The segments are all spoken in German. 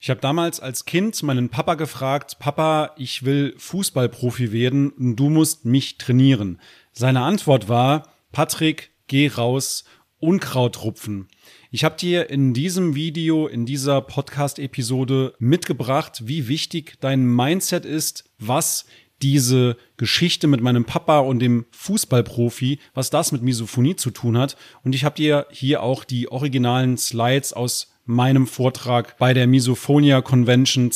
Ich habe damals als Kind meinen Papa gefragt, Papa, ich will Fußballprofi werden und du musst mich trainieren. Seine Antwort war, Patrick, geh raus, Unkraut rupfen. Ich habe dir in diesem Video, in dieser Podcast-Episode mitgebracht, wie wichtig dein Mindset ist, was diese Geschichte mit meinem Papa und dem Fußballprofi, was das mit Misophonie zu tun hat. Und ich habe dir hier auch die originalen Slides aus meinem Vortrag bei der Misophonia Convention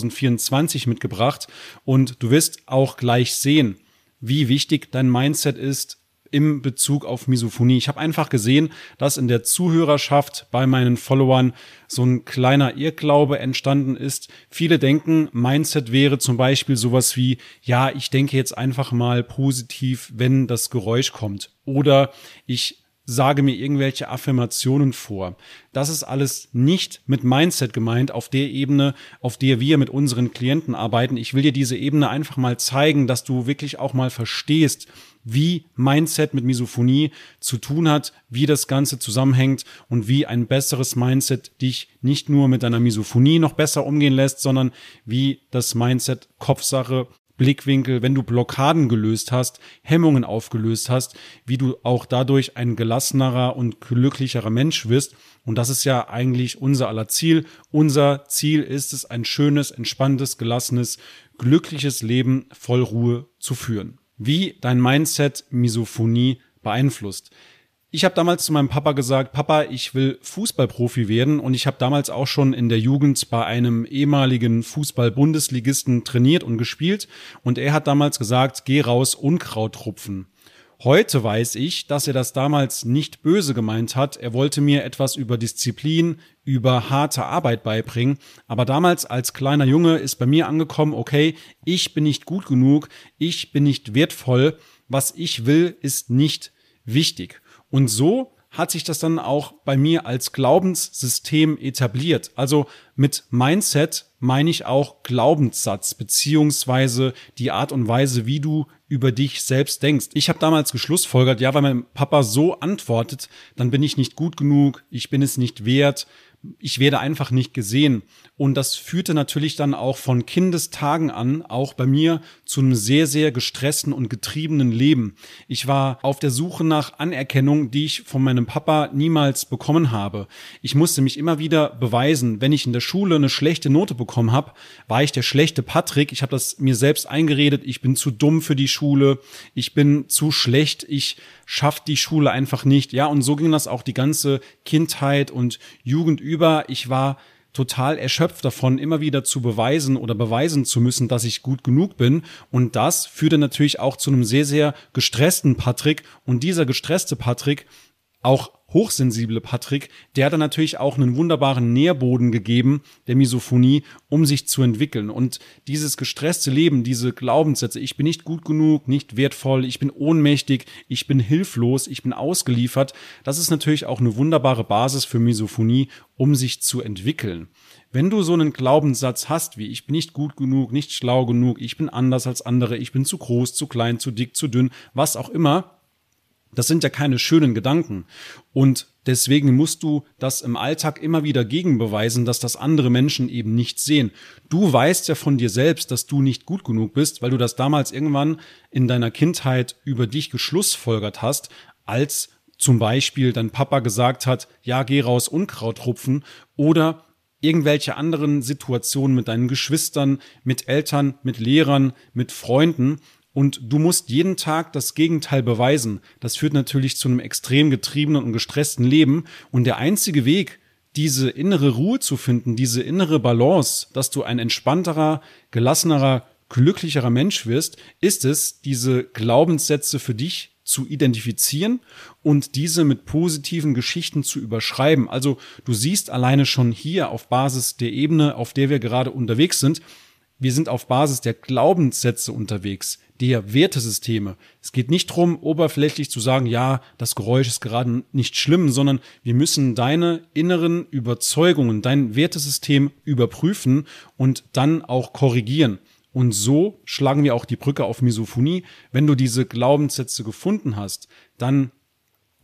2024 mitgebracht. Und du wirst auch gleich sehen, wie wichtig dein Mindset ist im Bezug auf Misophonie. Ich habe einfach gesehen, dass in der Zuhörerschaft bei meinen Followern so ein kleiner Irrglaube entstanden ist. Viele denken, Mindset wäre zum Beispiel sowas wie, ja, ich denke jetzt einfach mal positiv, wenn das Geräusch kommt. Oder ich sage mir irgendwelche Affirmationen vor. Das ist alles nicht mit Mindset gemeint, auf der Ebene, auf der wir mit unseren Klienten arbeiten. Ich will dir diese Ebene einfach mal zeigen, dass du wirklich auch mal verstehst, wie Mindset mit Misophonie zu tun hat, wie das Ganze zusammenhängt und wie ein besseres Mindset dich nicht nur mit deiner Misophonie noch besser umgehen lässt, sondern wie das Mindset Kopfsache, Blickwinkel, wenn du Blockaden gelöst hast, Hemmungen aufgelöst hast, wie du auch dadurch ein gelassenerer und glücklicherer Mensch wirst. Und das ist ja eigentlich unser aller Ziel. Unser Ziel ist es, ein schönes, entspanntes, gelassenes, glückliches Leben voll Ruhe zu führen. Wie dein Mindset Misophonie beeinflusst. Ich habe damals zu meinem Papa gesagt, Papa, ich will Fußballprofi werden, und ich habe damals auch schon in der Jugend bei einem ehemaligen Fußball-Bundesligisten trainiert und gespielt, und er hat damals gesagt, geh raus, Unkraut rupfen. Heute weiß ich, dass er das damals nicht böse gemeint hat. Er wollte mir etwas über Disziplin, über harte Arbeit beibringen. Aber damals als kleiner Junge ist bei mir angekommen, okay, ich bin nicht gut genug, ich bin nicht wertvoll. Was ich will, ist nicht wichtig. Und so hat sich das dann auch bei mir als Glaubenssystem etabliert. Also mit Mindset meine ich auch Glaubenssatz beziehungsweise die Art und Weise, wie du über dich selbst denkst. Ich habe damals geschlussfolgert, ja, weil mein Papa so antwortet, dann bin ich nicht gut genug, ich bin es nicht wert, ich werde einfach nicht gesehen. Und das führte natürlich dann auch von Kindestagen an, auch bei mir, zu einem sehr, sehr gestressten und getriebenen Leben. Ich war auf der Suche nach Anerkennung, die ich von meinem Papa niemals bekommen habe. Ich musste mich immer wieder beweisen. Wenn ich in der Schule eine schlechte Note bekommen habe, war ich der schlechte Patrick. Ich habe das mir selbst eingeredet. Ich bin zu dumm für die Schule. Ich bin zu schlecht. Ich schaffe die Schule einfach nicht. Ja, und so ging das auch die ganze Kindheit und Jugend über. Ich war total erschöpft davon, immer wieder zu beweisen oder beweisen zu müssen, dass ich gut genug bin. Und das führte natürlich auch zu einem sehr, sehr gestressten Patrick. Und dieser gestresste Patrick, auch hochsensible Patrick, der hat dann natürlich auch einen wunderbaren Nährboden gegeben, der Misophonie, um sich zu entwickeln. Und dieses gestresste Leben, diese Glaubenssätze, ich bin nicht gut genug, nicht wertvoll, ich bin ohnmächtig, ich bin hilflos, ich bin ausgeliefert, das ist natürlich auch eine wunderbare Basis für Misophonie, um sich zu entwickeln. Wenn du so einen Glaubenssatz hast wie, ich bin nicht gut genug, nicht schlau genug, ich bin anders als andere, ich bin zu groß, zu klein, zu dick, zu dünn, was auch immer, das sind ja keine schönen Gedanken. Und deswegen musst du das im Alltag immer wieder gegenbeweisen, dass das andere Menschen eben nicht sehen. Du weißt ja von dir selbst, dass du nicht gut genug bist, weil du das damals irgendwann in deiner Kindheit über dich geschlussfolgert hast, als zum Beispiel dein Papa gesagt hat, ja, geh raus, Unkraut rupfen, oder irgendwelche anderen Situationen mit deinen Geschwistern, mit Eltern, mit Lehrern, mit Freunden. Und du musst jeden Tag das Gegenteil beweisen. Das führt natürlich zu einem extrem getriebenen und gestressten Leben. Und der einzige Weg, diese innere Ruhe zu finden, diese innere Balance, dass du ein entspannterer, gelassenerer, glücklicherer Mensch wirst, ist es, diese Glaubenssätze für dich zu identifizieren und diese mit positiven Geschichten zu überschreiben. Also du siehst alleine schon hier auf Basis der Ebene, auf der wir gerade unterwegs sind, wir sind auf Basis der Glaubenssätze unterwegs, der Wertesysteme. Es geht nicht darum, oberflächlich zu sagen, ja, das Geräusch ist gerade nicht schlimm, sondern wir müssen deine inneren Überzeugungen, dein Wertesystem überprüfen und dann auch korrigieren. Und so schlagen wir auch die Brücke auf Misophonie. Wenn du diese Glaubenssätze gefunden hast, dann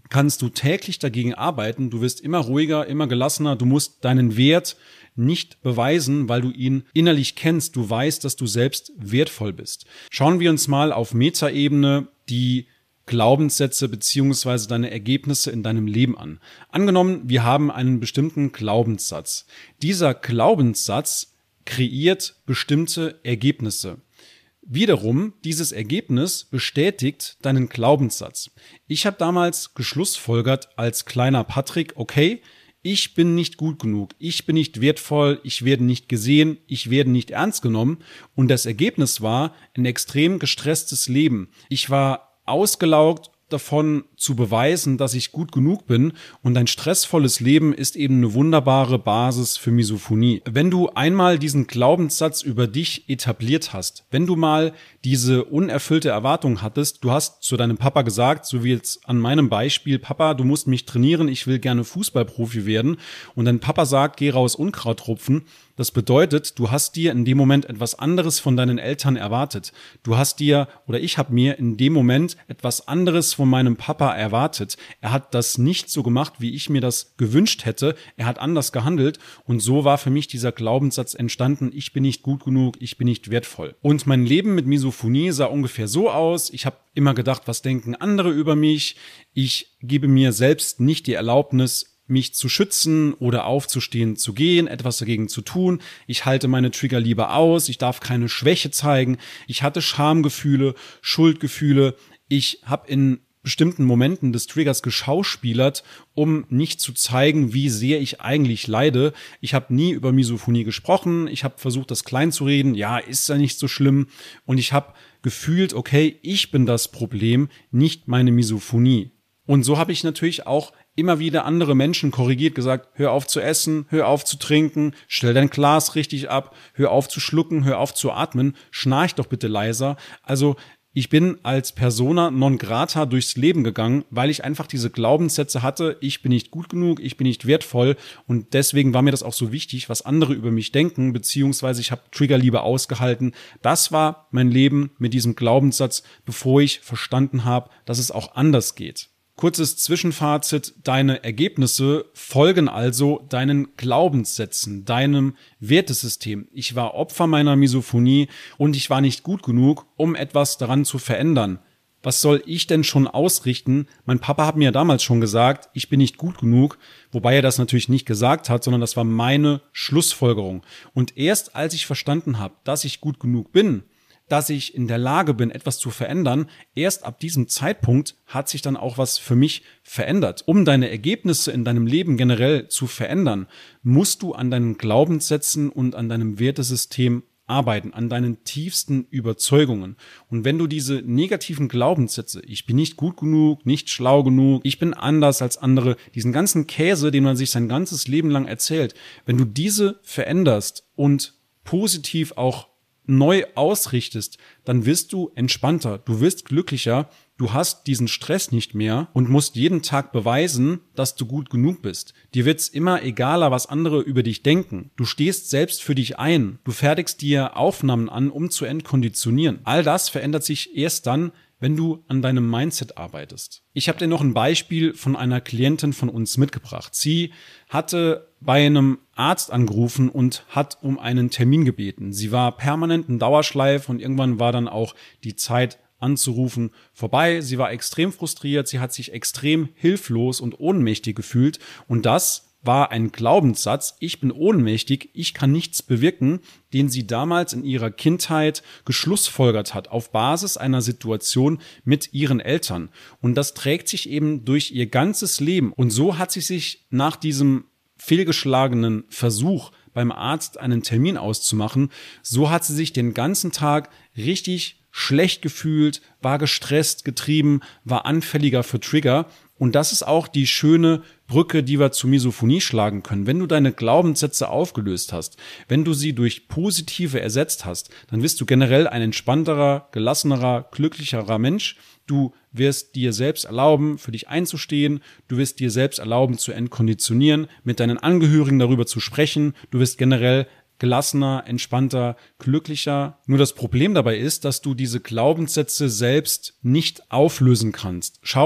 kannst du täglich dagegen arbeiten. Du wirst immer ruhiger, immer gelassener. Du musst deinen Wert nicht beweisen, weil du ihn innerlich kennst. Du weißt, dass du selbst wertvoll bist. Schauen wir uns mal auf Metaebene die Glaubenssätze beziehungsweise deine Ergebnisse in deinem Leben an. Angenommen, wir haben einen bestimmten Glaubenssatz. Dieser Glaubenssatz kreiert bestimmte Ergebnisse. Wiederum, dieses Ergebnis bestätigt deinen Glaubenssatz. Ich habe damals geschlussfolgert als kleiner Patrick, okay, ich bin nicht gut genug, ich bin nicht wertvoll, ich werde nicht gesehen, ich werde nicht ernst genommen. Und das Ergebnis war ein extrem gestresstes Leben. Ich war ausgelaugt davon zu beweisen, dass ich gut genug bin, und ein stressvolles Leben ist eben eine wunderbare Basis für Misophonie. Wenn du einmal diesen Glaubenssatz über dich etabliert hast, wenn du mal diese unerfüllte Erwartung hattest, du hast zu deinem Papa gesagt, so wie jetzt an meinem Beispiel, Papa, du musst mich trainieren, ich will gerne Fußballprofi werden, und dein Papa sagt, geh raus Unkraut rupfen. Das bedeutet, du hast dir in dem Moment etwas anderes von deinen Eltern erwartet. Du hast dir, oder ich habe mir in dem Moment etwas anderes von meinem Papa erwartet. Er hat das nicht so gemacht, wie ich mir das gewünscht hätte. Er hat anders gehandelt, und so war für mich dieser Glaubenssatz entstanden, ich bin nicht gut genug, ich bin nicht wertvoll. Und mein Leben mit Misophonie sah ungefähr so aus. Ich habe immer gedacht, was denken andere über mich? Ich gebe mir selbst nicht die Erlaubnis, mich zu schützen oder aufzustehen, zu gehen, etwas dagegen zu tun. Ich halte meine Trigger lieber aus. Ich darf keine Schwäche zeigen. Ich hatte Schamgefühle, Schuldgefühle. Ich habe in bestimmten Momenten des Triggers geschauspielert, um nicht zu zeigen, wie sehr ich eigentlich leide. Ich habe nie über Misophonie gesprochen. Ich habe versucht, das klein zu reden. Ja, ist ja nicht so schlimm. Und ich habe gefühlt, okay, ich bin das Problem, nicht meine Misophonie. Und so habe ich natürlich auch immer wieder andere Menschen korrigiert, gesagt, hör auf zu essen, hör auf zu trinken, stell dein Glas richtig ab, hör auf zu schlucken, hör auf zu atmen, schnarch doch bitte leiser. Also ich bin als Persona non grata durchs Leben gegangen, weil ich einfach diese Glaubenssätze hatte, ich bin nicht gut genug, ich bin nicht wertvoll, und deswegen war mir das auch so wichtig, was andere über mich denken, beziehungsweise ich habe Trigger lieber ausgehalten. Das war mein Leben mit diesem Glaubenssatz, bevor ich verstanden habe, dass es auch anders geht. Kurzes Zwischenfazit, deine Ergebnisse folgen also deinen Glaubenssätzen, deinem Wertesystem. Ich war Opfer meiner Misophonie und ich war nicht gut genug, um etwas daran zu verändern. Was soll ich denn schon ausrichten? Mein Papa hat mir damals schon gesagt, ich bin nicht gut genug, wobei er das natürlich nicht gesagt hat, sondern das war meine Schlussfolgerung. Und erst als ich verstanden habe, dass ich gut genug bin, dass ich in der Lage bin, etwas zu verändern, erst ab diesem Zeitpunkt hat sich dann auch was für mich verändert. Um deine Ergebnisse in deinem Leben generell zu verändern, musst du an deinen Glaubenssätzen und an deinem Wertesystem arbeiten, an deinen tiefsten Überzeugungen. Und wenn du diese negativen Glaubenssätze, ich bin nicht gut genug, nicht schlau genug, ich bin anders als andere, diesen ganzen Käse, den man sich sein ganzes Leben lang erzählt, wenn du diese veränderst und positiv auch neu ausrichtest, dann wirst du entspannter, du wirst glücklicher, du hast diesen Stress nicht mehr und musst jeden Tag beweisen, dass du gut genug bist. Dir wird's immer egaler, was andere über dich denken. Du stehst selbst für dich ein, du fertigst dir Aufnahmen an, um zu entkonditionieren. All das verändert sich erst dann, wenn du an deinem Mindset arbeitest. Ich habe dir noch ein Beispiel von einer Klientin von uns mitgebracht. Sie hatte bei einem Arzt angerufen und hat um einen Termin gebeten. Sie war permanent in Dauerschleife und irgendwann war dann auch die Zeit anzurufen vorbei. Sie war extrem frustriert, sie hat sich extrem hilflos und ohnmächtig gefühlt, und das war ein Glaubenssatz, ich bin ohnmächtig, ich kann nichts bewirken, den sie damals in ihrer Kindheit geschlussfolgert hat, auf Basis einer Situation mit ihren Eltern. Und das trägt sich eben durch ihr ganzes Leben. Und so hat sie sich nach diesem fehlgeschlagenen Versuch beim Arzt einen Termin auszumachen, so hat sie sich den ganzen Tag richtig schlecht gefühlt, war gestresst, getrieben, war anfälliger für Trigger. Und das ist auch die schöne Brücke, die wir zu Misophonie schlagen können. Wenn du deine Glaubenssätze aufgelöst hast, wenn du sie durch positive ersetzt hast, dann wirst du generell ein entspannterer, gelassenerer, glücklicherer Mensch. Du wirst dir selbst erlauben, für dich einzustehen. Du wirst dir selbst erlauben, zu entkonditionieren, mit deinen Angehörigen darüber zu sprechen. Du wirst generell gelassener, entspannter, glücklicher. Nur das Problem dabei ist, dass du diese Glaubenssätze selbst nicht auflösen kannst. Schau,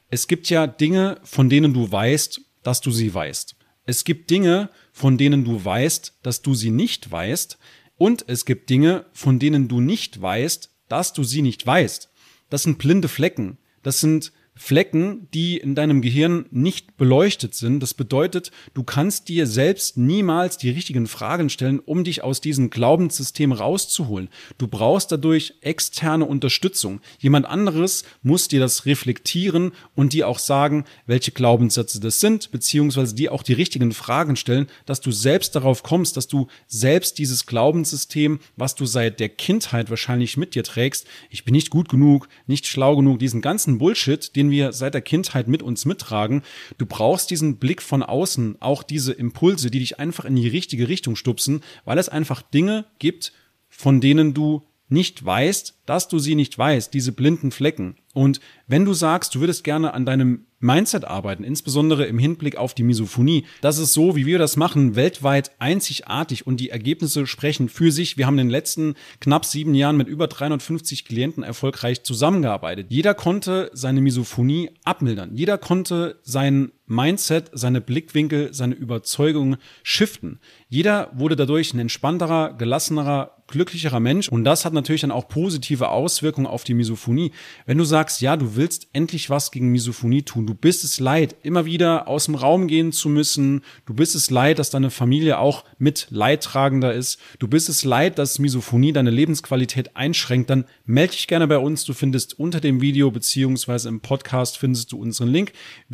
Es gibt ja Dinge, von denen du weißt, dass du sie weißt. Es gibt Dinge, von denen du weißt, dass du sie nicht weißt. Und es gibt Dinge, von denen du nicht weißt, dass du sie nicht weißt. Das sind blinde Flecken. Das sind Flecken, die in deinem Gehirn nicht beleuchtet sind. Das bedeutet, du kannst dir selbst niemals die richtigen Fragen stellen, um dich aus diesem Glaubenssystem rauszuholen. Du brauchst dadurch externe Unterstützung. Jemand anderes muss dir das reflektieren und dir auch sagen, welche Glaubenssätze das sind, beziehungsweise dir auch die richtigen Fragen stellen, dass du selbst darauf kommst, dass du selbst dieses Glaubenssystem, was du seit der Kindheit wahrscheinlich mit dir trägst, ich bin nicht gut genug, nicht schlau genug, diesen ganzen Bullshit, den wir seit der Kindheit mit uns mittragen. Du brauchst diesen Blick von außen, auch diese Impulse, die dich einfach in die richtige Richtung stupsen, weil es einfach Dinge gibt, von denen du nicht weißt, dass du sie nicht weißt, diese blinden Flecken. Und wenn du sagst, du würdest gerne an deinem Mindset arbeiten, insbesondere im Hinblick auf die Misophonie, das ist so, wie wir das machen, weltweit einzigartig und die Ergebnisse sprechen für sich. Wir haben in den letzten knapp 7 Jahren mit über 350 Klienten erfolgreich zusammengearbeitet. Jeder konnte seine Misophonie abmildern. Jeder konnte sein Mindset, seine Blickwinkel, seine Überzeugungen shiften. Jeder wurde dadurch ein entspannterer, gelassenerer, glücklicherer Mensch. Und das hat natürlich dann auch positive Auswirkungen auf die Misophonie. Wenn du sagst, ja, du willst endlich was gegen Misophonie tun, du bist es leid, immer wieder aus dem Raum gehen zu müssen, du bist es leid, dass deine Familie auch mit leidtragender ist, du bist es leid, dass Misophonie deine Lebensqualität einschränkt, dann melde dich gerne bei uns. Du findest unter dem Video beziehungsweise im Podcast findest du unseren Link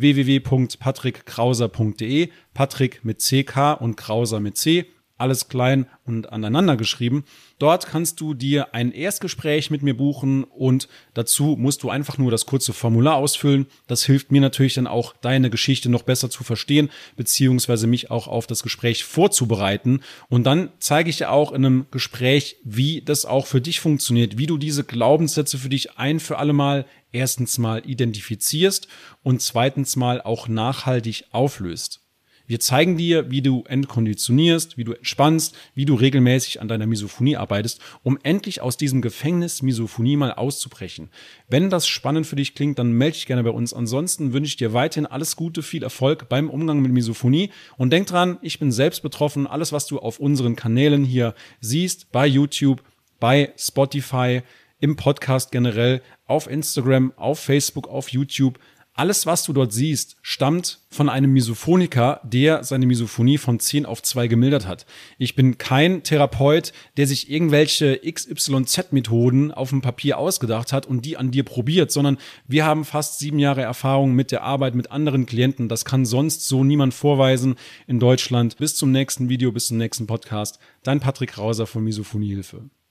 www.patrickkrauser.de, Patrick mit CK und Krauser mit C. Alles klein und aneinander geschrieben. Dort kannst du dir ein Erstgespräch mit mir buchen und dazu musst du einfach nur das kurze Formular ausfüllen. Das hilft mir natürlich dann auch, deine Geschichte noch besser zu verstehen, beziehungsweise mich auch auf das Gespräch vorzubereiten. Und dann zeige ich dir auch in einem Gespräch, wie das auch für dich funktioniert, wie du diese Glaubenssätze für dich ein für alle Mal erstens mal identifizierst und zweitens mal auch nachhaltig auflöst. Wir zeigen dir, wie du entkonditionierst, wie du entspannst, wie du regelmäßig an deiner Misophonie arbeitest, um endlich aus diesem Gefängnis Misophonie mal auszubrechen. Wenn das spannend für dich klingt, dann melde dich gerne bei uns. Ansonsten wünsche ich dir weiterhin alles Gute, viel Erfolg beim Umgang mit Misophonie. Und denk dran, ich bin selbst betroffen. Alles, was du auf unseren Kanälen hier siehst, bei YouTube, bei Spotify, im Podcast generell, auf Instagram, auf Facebook, auf YouTube, alles, was du dort siehst, stammt von einem Misophoniker, der seine Misophonie von 10 auf 2 gemildert hat. Ich bin kein Therapeut, der sich irgendwelche XYZ-Methoden auf dem Papier ausgedacht hat und die an dir probiert, sondern wir haben fast 7 Jahre Erfahrung mit der Arbeit mit anderen Klienten. Das kann sonst so niemand vorweisen in Deutschland. Bis zum nächsten Video, bis zum nächsten Podcast. Dein Patrick Krauser von Misophoniehilfe.